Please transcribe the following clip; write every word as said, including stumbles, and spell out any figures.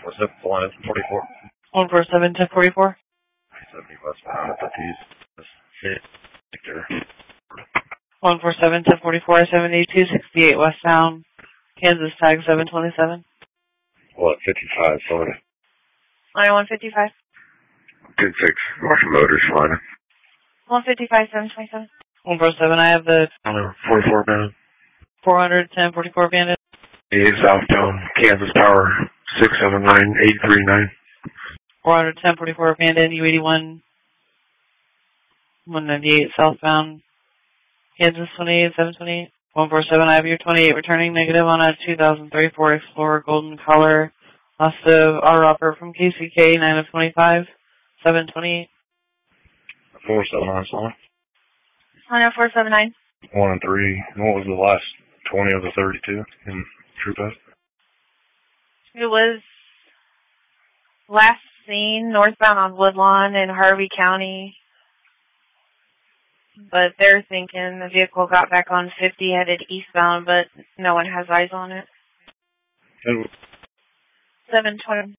four seven, Solana forty-four. one four seven, ten forty-four. seventy westbound at the T's. Victor. one four seven, ten forty-four, seventy-two sixty-eight westbound. Kansas tag seven twenty-seven. What, fifty-five, Florida? nine one fifty-five. ten six, Marshall Motors, Florida. one fifty-five, seven twenty-seven. one four seven, I have the forty-four bandit. four hundred, ten forty-four bandit. eighty southbound, Kansas Power, six seven nine, eight three nine. four hundred, ten forty-four bandit, U eighty-one, one ninety-eight southbound, Kansas twenty-eight, seven twenty-eight. one four seven, I have your twenty-eight returning negative on a two thousand three Ford Explorer golden color. Lost of auto operator from K C K, nine of twenty-five, seven twenty-eight. four seven nine, Solana. one oh four seven nine. one and three. What was the last twenty of the thirty-two in True Pass? It was last seen northbound on Woodlawn in Harvey County. But they're thinking the vehicle got back on fifty, headed eastbound, but no one has eyes on it. seven twenty.